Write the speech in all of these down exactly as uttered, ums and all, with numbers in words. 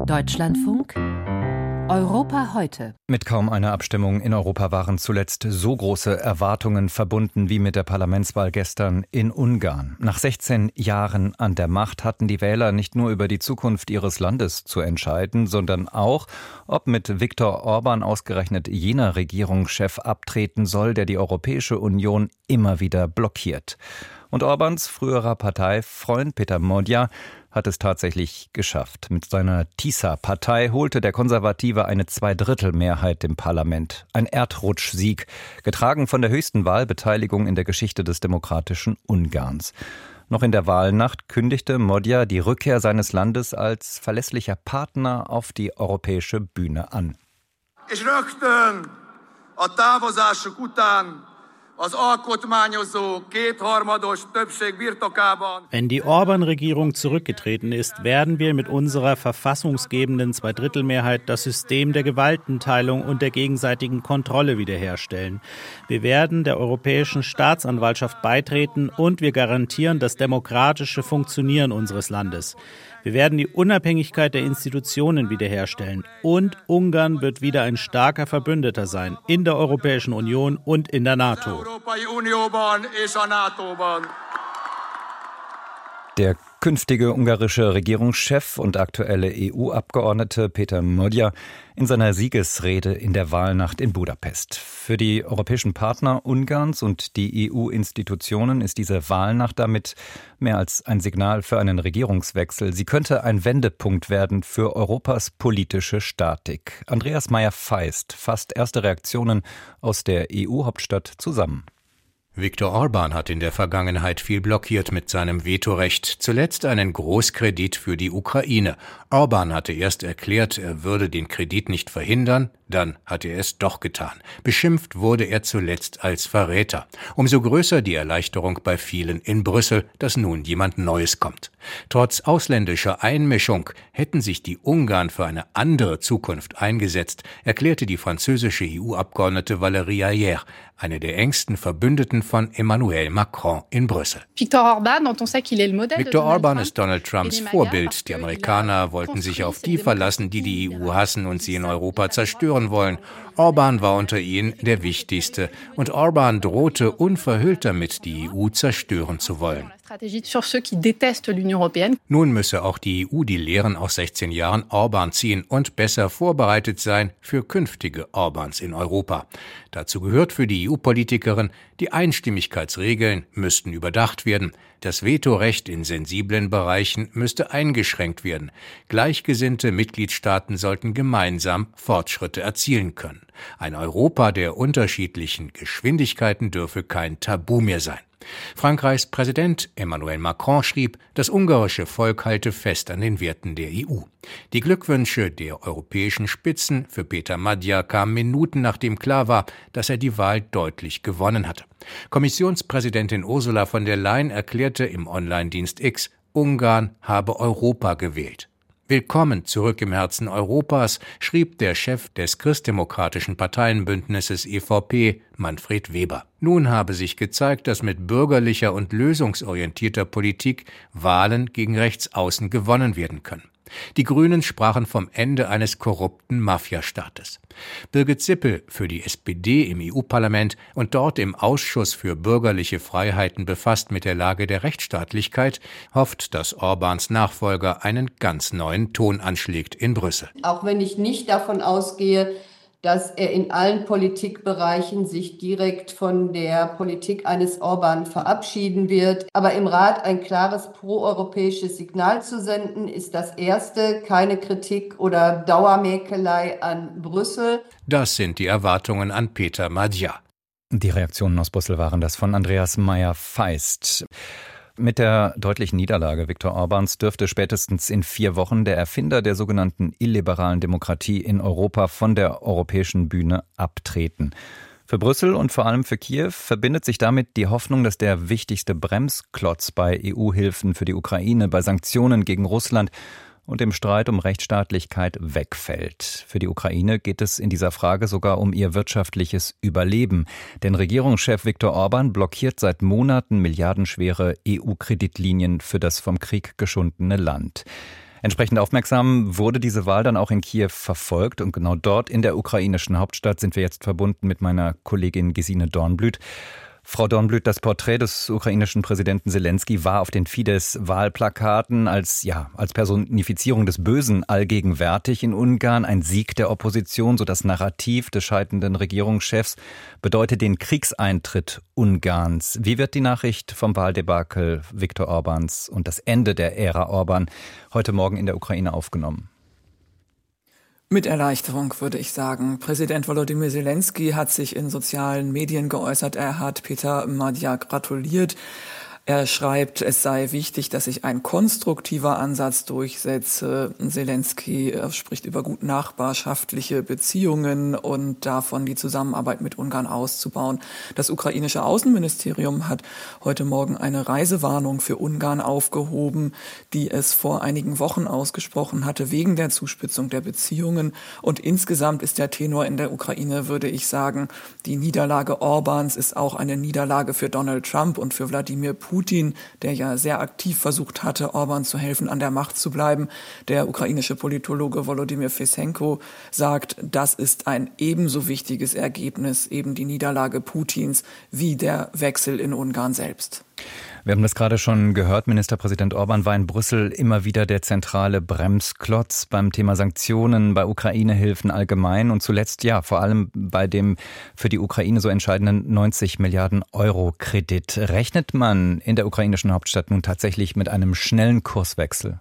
Deutschlandfunk Europa heute. Mit kaum einer Abstimmung in Europa waren zuletzt so große Erwartungen verbunden wie mit der Parlamentswahl gestern in Ungarn. Nach sechzehn Jahren an der Macht hatten die Wähler nicht nur über die Zukunft ihres Landes zu entscheiden, sondern auch, ob mit Viktor Orban ausgerechnet jener Regierungschef abtreten soll, der die Europäische Union immer wieder blockiert. Und Orbáns früherer Parteifreund Péter Magyar hat es tatsächlich geschafft. Mit seiner Tisza-Partei holte der Konservative eine Zweidrittelmehrheit im Parlament. Ein Erdrutschsieg, getragen von der höchsten Wahlbeteiligung in der Geschichte des demokratischen Ungarns. Noch in der Wahlnacht kündigte Magyar die Rückkehr seines Landes als verlässlicher Partner auf die europäische Bühne an. És rögtön a távozásuk után az alkotmányozó kétharmados többség birtokában. Wenn die Orban-Regierung zurückgetreten ist, werden wir mit unserer verfassungsgebenden Zweidrittelmehrheit das System der Gewaltenteilung und der gegenseitigen Kontrolle wiederherstellen. Wir werden der Europäischen Staatsanwaltschaft beitreten und wir garantieren das demokratische Funktionieren unseres Landes. Wir werden die Unabhängigkeit der Institutionen wiederherstellen und Ungarn wird wieder ein starker Verbündeter sein in der Europäischen Union und in der NATO. Der künftige ungarische Regierungschef und aktuelle E U-Abgeordnete Péter Magyar in seiner Siegesrede in der Wahlnacht in Budapest. Für die europäischen Partner Ungarns und die E U-Institutionen ist diese Wahlnacht damit mehr als ein Signal für einen Regierungswechsel. Sie könnte ein Wendepunkt werden für Europas politische Statik. Andreas Meier-Feist fasst erste Reaktionen aus der E U-Hauptstadt zusammen. Viktor Orban hat in der Vergangenheit viel blockiert mit seinem Vetorecht, zuletzt einen Großkredit für die Ukraine. Orban hatte erst erklärt, er würde den Kredit nicht verhindern, dann hat er es doch getan. Beschimpft wurde er zuletzt als Verräter. Umso größer die Erleichterung bei vielen in Brüssel, dass nun jemand Neues kommt. Trotz ausländischer Einmischung hätten sich die Ungarn für eine andere Zukunft eingesetzt, erklärte die französische E U-Abgeordnete Valérie Hayer, eine der engsten Verbündeten von Emmanuel Macron in Brüssel. Viktor Orban ist Donald Trumps Vorbild. Die Amerikaner wollten sich auf die verlassen, die die E U hassen und sie in Europa zerstören wollen. Orban war unter ihnen der Wichtigste. Und Orban drohte unverhüllt damit, die E U zerstören zu wollen. Nun müsse auch die E U die Lehren aus sechzehn Jahren Orban ziehen und besser vorbereitet sein für künftige Orbans in Europa. Dazu gehört für die E U-Politikerin, die Einstimmigkeitsregeln müssten überdacht werden. Das Vetorecht in sensiblen Bereichen müsste eingeschränkt werden. Gleichgesinnte Mitgliedstaaten sollten gemeinsam Fortschritte erzielen können. Ein Europa der unterschiedlichen Geschwindigkeiten dürfe kein Tabu mehr sein. Frankreichs Präsident Emmanuel Macron schrieb, das ungarische Volk halte fest an den Werten der E U. Die Glückwünsche der europäischen Spitzen für Péter Magyar kamen Minuten nachdem klar war, dass er die Wahl deutlich gewonnen hatte. Kommissionspräsidentin Ursula von der Leyen erklärte im Online-Dienst X, Ungarn habe Europa gewählt. Willkommen zurück im Herzen Europas, schrieb der Chef des christdemokratischen Parteienbündnisses E V P, Manfred Weber. Nun habe sich gezeigt, dass mit bürgerlicher und lösungsorientierter Politik Wahlen gegen Rechtsaußen gewonnen werden können. Die Grünen sprachen vom Ende eines korrupten Mafiastaates. Birgit Sippel für die S P D im E U-Parlament und dort im Ausschuss für bürgerliche Freiheiten befasst mit der Lage der Rechtsstaatlichkeit, hofft, dass Orbans Nachfolger einen ganz neuen Ton anschlägt in Brüssel. Auch wenn ich nicht davon ausgehe, dass er in allen Politikbereichen sich direkt von der Politik eines Orban verabschieden wird. Aber im Rat ein klares proeuropäisches Signal zu senden, ist das Erste. Keine Kritik oder Dauermäkelei an Brüssel. Das sind die Erwartungen an Péter Magyar. Die Reaktionen aus Brüssel waren das von Andreas Meier-Feist. Mit der deutlichen Niederlage Viktor Orbáns dürfte spätestens in vier Wochen der Erfinder der sogenannten illiberalen Demokratie in Europa von der europäischen Bühne abtreten. Für Brüssel und vor allem für Kiew verbindet sich damit die Hoffnung, dass der wichtigste Bremsklotz bei E U-Hilfen für die Ukraine, bei Sanktionen gegen Russland und im Streit um Rechtsstaatlichkeit wegfällt. Für die Ukraine geht es in dieser Frage sogar um ihr wirtschaftliches Überleben. Denn Regierungschef Viktor Orban blockiert seit Monaten milliardenschwere E U-Kreditlinien für das vom Krieg geschundene Land. Entsprechend aufmerksam wurde diese Wahl dann auch in Kiew verfolgt. Und genau dort in der ukrainischen Hauptstadt sind wir jetzt verbunden mit meiner Kollegin Gesine Dornblüt. Frau Dornblüt, das Porträt des ukrainischen Präsidenten Selenskyj war auf den Fidesz-Wahlplakaten als, ja, als Personifizierung des Bösen allgegenwärtig in Ungarn. Ein Sieg der Opposition, so das Narrativ des scheidenden Regierungschefs, bedeutet den Kriegseintritt Ungarns. Wie wird die Nachricht vom Wahldebakel Viktor Orbáns und das Ende der Ära Orbán heute Morgen in der Ukraine aufgenommen? Mit Erleichterung, würde ich sagen. Präsident Volodymyr Selenskyj hat sich in sozialen Medien geäußert. Er hat Peter Madjar gratuliert. Er schreibt, es sei wichtig, dass sich ein konstruktiver Ansatz durchsetze. Selenskyj spricht über gut nachbarschaftliche Beziehungen und davon, die Zusammenarbeit mit Ungarn auszubauen. Das ukrainische Außenministerium hat heute Morgen eine Reisewarnung für Ungarn aufgehoben, die es vor einigen Wochen ausgesprochen hatte, wegen der Zuspitzung der Beziehungen. Und insgesamt ist der Tenor in der Ukraine, würde ich sagen, die Niederlage Orbáns ist auch eine Niederlage für Donald Trump und für Wladimir Putin. Putin, der ja sehr aktiv versucht hatte, Orbán zu helfen, an der Macht zu bleiben. Der ukrainische Politologe Volodymyr Fesenko sagt, das ist ein ebenso wichtiges Ergebnis, eben die Niederlage Putins, wie der Wechsel in Ungarn selbst. Wir haben das gerade schon gehört, Ministerpräsident Orbán war in Brüssel immer wieder der zentrale Bremsklotz beim Thema Sanktionen, bei Ukraine-Hilfen allgemein und zuletzt ja vor allem bei dem für die Ukraine so entscheidenden neunzig Milliarden Euro Kredit. Rechnet man in der ukrainischen Hauptstadt nun tatsächlich mit einem schnellen Kurswechsel?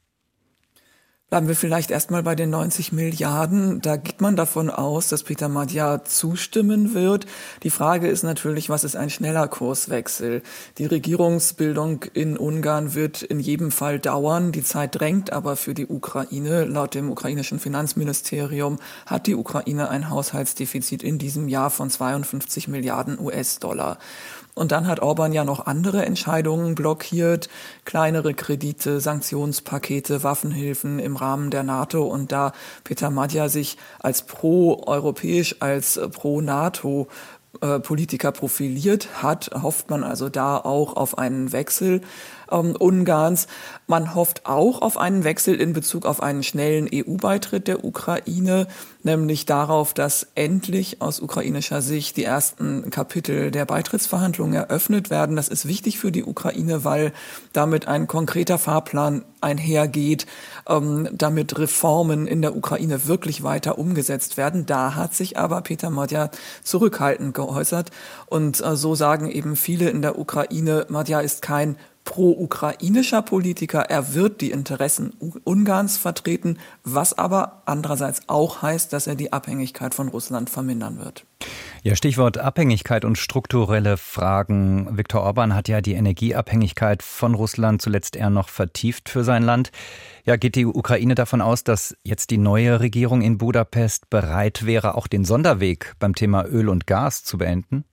Bleiben wir vielleicht erstmal bei den neunzig Milliarden. Da geht man davon aus, dass Peter Madjar zustimmen wird. Die Frage ist natürlich, was ist ein schneller Kurswechsel? Die Regierungsbildung in Ungarn wird in jedem Fall dauern. Die Zeit drängt aber für die Ukraine. Laut dem ukrainischen Finanzministerium hat die Ukraine ein Haushaltsdefizit in diesem Jahr von zweiundfünfzig Milliarden U S-Dollar. Und dann hat Orbán ja noch andere Entscheidungen blockiert, kleinere Kredite, Sanktionspakete, Waffenhilfen im Rahmen der NATO. Und da Peter Madjar sich als pro-europäisch, als pro-NATO Politiker profiliert hat, hofft man also da auch auf einen Wechsel ähm, Ungarns. Man hofft auch auf einen Wechsel in Bezug auf einen schnellen E U-Beitritt der Ukraine, nämlich darauf, dass endlich aus ukrainischer Sicht die ersten Kapitel der Beitrittsverhandlungen eröffnet werden. Das ist wichtig für die Ukraine, weil damit ein konkreter Fahrplan einhergeht, ähm, damit Reformen in der Ukraine wirklich weiter umgesetzt werden. Da hat sich aber Peter Madjar zurückhaltend geäußert. Und äh, so sagen eben viele in der Ukraine, Madjar ist kein pro-ukrainischer Politiker. Er wird die Interessen Ungarns vertreten, was aber andererseits auch heißt, dass er die Abhängigkeit von Russland vermindern wird. Ja, Stichwort Abhängigkeit und strukturelle Fragen. Viktor Orbán hat ja die Energieabhängigkeit von Russland zuletzt eher noch vertieft für sein Land. Ja, geht die Ukraine davon aus, dass jetzt die neue Regierung in Budapest bereit wäre, auch den Sonderweg beim Thema Öl und Gas zu beenden?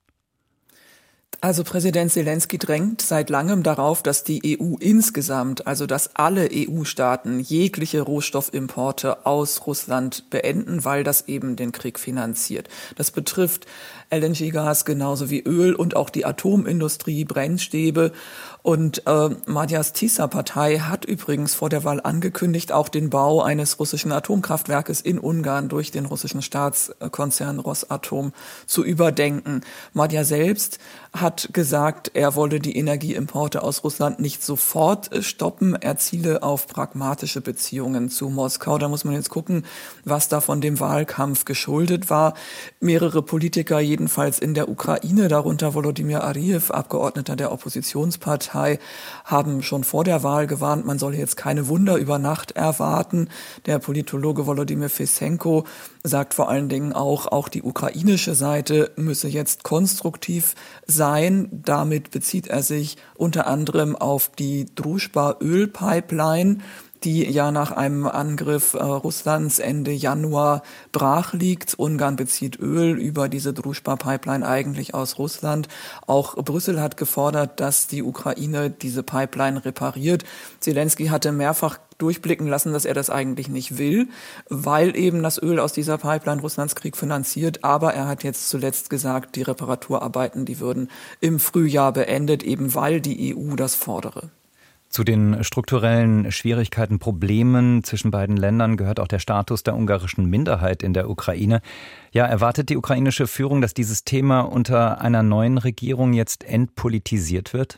Also Präsident Selenskyj drängt seit langem darauf, dass die E U insgesamt, also dass alle E U-Staaten jegliche Rohstoffimporte aus Russland beenden, weil das eben den Krieg finanziert. Das betrifft L N G-Gas genauso wie Öl und auch die Atomindustrie, Brennstäbe. Und äh, Madjars Tisza-Partei hat übrigens vor der Wahl angekündigt, auch den Bau eines russischen Atomkraftwerkes in Ungarn durch den russischen Staatskonzern Rosatom zu überdenken. Madjar selbst hat gesagt, er wolle die Energieimporte aus Russland nicht sofort stoppen. Er ziele auf pragmatische Beziehungen zu Moskau. Da muss man jetzt gucken, was da von dem Wahlkampf geschuldet war. Mehrere Politiker, jedenfalls in der Ukraine, darunter Volodymyr Aryjew, Abgeordneter der Oppositionspartei, haben schon vor der Wahl gewarnt, man solle jetzt keine Wunder über Nacht erwarten. Der Politologe Volodymyr Fesenko sagt vor allen Dingen auch, auch die ukrainische Seite müsse jetzt konstruktiv sein. Damit bezieht er sich unter anderem auf die Družba-Ölpipeline, die ja nach einem Angriff äh, Russlands Ende Januar brach liegt. Ungarn bezieht Öl über diese Družba-Pipeline eigentlich aus Russland. Auch Brüssel hat gefordert, dass die Ukraine diese Pipeline repariert. Selenskyj hatte mehrfach durchblicken lassen, dass er das eigentlich nicht will, weil eben das Öl aus dieser Pipeline Russlands Krieg finanziert. Aber er hat jetzt zuletzt gesagt, die Reparaturarbeiten, die würden im Frühjahr beendet, eben weil die E U das fordere. Zu den strukturellen Schwierigkeiten, Problemen zwischen beiden Ländern gehört auch der Status der ungarischen Minderheit in der Ukraine. Ja, erwartet die ukrainische Führung, dass dieses Thema unter einer neuen Regierung jetzt entpolitisiert wird?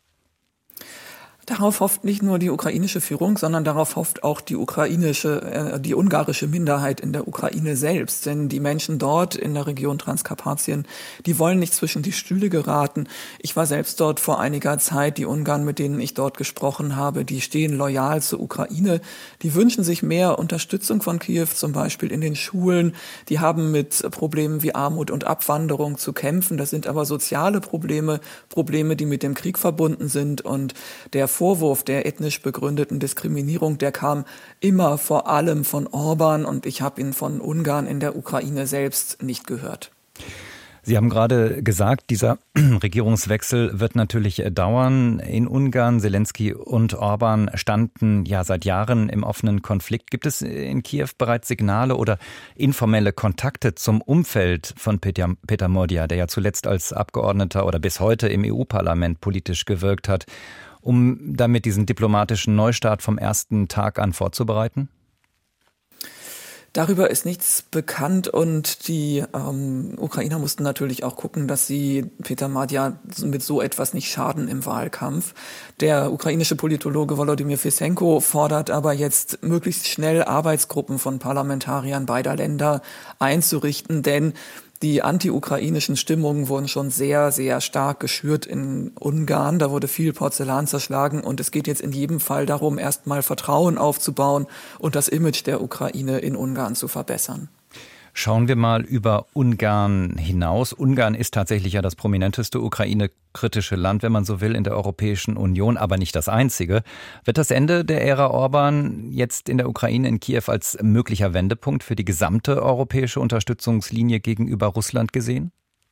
Darauf hofft nicht nur die ukrainische Führung, sondern darauf hofft auch die ukrainische, äh, die ungarische Minderheit in der Ukraine selbst. Denn die Menschen dort in der Region Transkarpatien, die wollen nicht zwischen die Stühle geraten. Ich war selbst dort vor einiger Zeit. Die Ungarn, mit denen ich dort gesprochen habe, die stehen loyal zur Ukraine. Die wünschen sich mehr Unterstützung von Kiew, zum Beispiel in den Schulen. Die haben mit Problemen wie Armut und Abwanderung zu kämpfen. Das sind aber soziale Probleme, Probleme, die mit dem Krieg verbunden sind. Und der Vorwurf der ethnisch begründeten Diskriminierung, der kam immer vor allem von Orban und ich habe ihn von Ungarn in der Ukraine selbst nicht gehört. Sie haben gerade gesagt, dieser Regierungswechsel wird natürlich dauern. In Ungarn, Zelensky und Orban standen ja seit Jahren im offenen Konflikt. Gibt es in Kiew bereits Signale oder informelle Kontakte zum Umfeld von Peter, Peter Mordia, der ja zuletzt als Abgeordneter oder bis heute im E U-Parlament politisch gewirkt hat, um damit diesen diplomatischen Neustart vom ersten Tag an vorzubereiten? Darüber ist nichts bekannt und die ähm, Ukrainer mussten natürlich auch gucken, dass sie Peter Mordia mit so etwas nicht schaden im Wahlkampf. Der ukrainische Politologe Volodymyr Fesenko fordert aber jetzt möglichst schnell Arbeitsgruppen von Parlamentariern beider Länder einzurichten, denn die anti-ukrainischen Stimmungen wurden schon sehr, sehr stark geschürt in Ungarn. Da wurde viel Porzellan zerschlagen und es geht jetzt in jedem Fall darum, erstmal Vertrauen aufzubauen und das Image der Ukraine in Ungarn zu verbessern. Schauen wir mal über Ungarn hinaus. Ungarn ist tatsächlich ja das prominenteste Ukraine-kritische Land, wenn man so will, in der Europäischen Union, aber nicht das einzige. Wird das Ende der Ära Orban jetzt in der Ukraine, in Kiew, als möglicher Wendepunkt für die gesamte europäische Unterstützungslinie gegenüber Russland gesehen?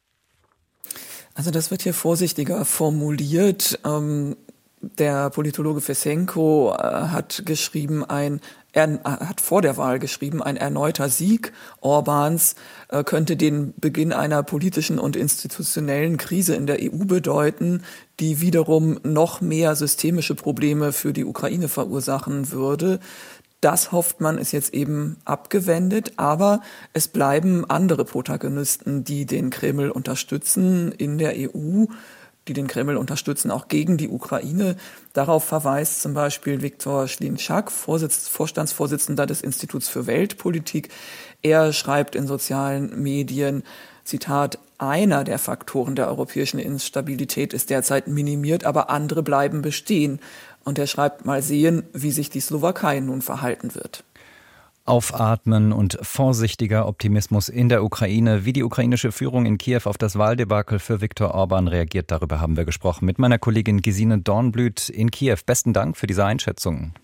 Also das wird hier vorsichtiger formuliert. Ähm, der Politologe Fesenko äh, hat geschrieben, ein Er hat vor der Wahl geschrieben, ein erneuter Sieg Orbans äh, könnte den Beginn einer politischen und institutionellen Krise in der E U bedeuten, die wiederum noch mehr systemische Probleme für die Ukraine verursachen würde. Das hofft man, ist jetzt eben abgewendet, aber es bleiben andere Protagonisten, die den Kreml unterstützen in der E U, die den Kreml unterstützen, auch gegen die Ukraine. Darauf verweist zum Beispiel Viktor Schlinschak, Vorsitz, Vorstandsvorsitzender des Instituts für Weltpolitik. Er schreibt in sozialen Medien, Zitat, einer der Faktoren der europäischen Instabilität ist derzeit minimiert, aber andere bleiben bestehen. Und er schreibt, mal sehen, wie sich die Slowakei nun verhalten wird. Aufatmen und vorsichtiger Optimismus in der Ukraine. Wie die ukrainische Führung in Kiew auf das Wahldebakel für Viktor Orban reagiert, darüber haben wir gesprochen mit meiner Kollegin Gesine Dornblüt in Kiew. Besten Dank für diese Einschätzung.